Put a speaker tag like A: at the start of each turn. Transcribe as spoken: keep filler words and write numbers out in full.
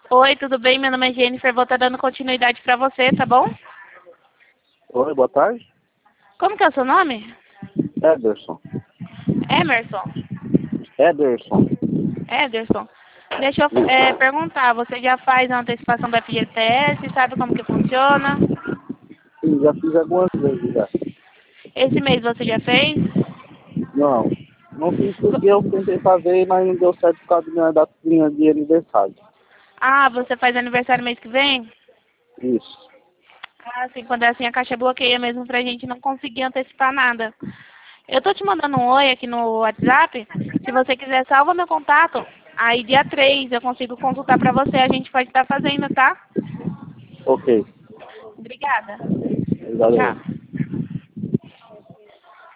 A: Oi, tudo bem? Meu nome é Jennifer, vou estar dando continuidade pra você, tá bom?
B: Oi, boa tarde.
A: Como que é o seu nome?
B: Ederson.
A: Emerson?
B: Ederson.
A: Ederson? Deixa eu é, perguntar, você já faz a antecipação do F G T S, sabe como que funciona?
B: Sim, já fiz algumas vezes já.
A: Esse mês você já fez?
B: Não, não fiz porque eu tentei fazer, mas não deu certo por causa da minha datinha de aniversário.
A: Ah, você faz aniversário mês que vem?
B: Isso.
A: Ah, sim, quando é assim a caixa bloqueia mesmo pra gente não conseguir antecipar nada. Eu tô te mandando um oi aqui no WhatsApp. Se você quiser, salva meu contato. Aí dia três eu consigo consultar pra você, a gente pode estar fazendo, tá?
B: Ok.
A: Obrigada.
B: Valeu.
A: Tchau.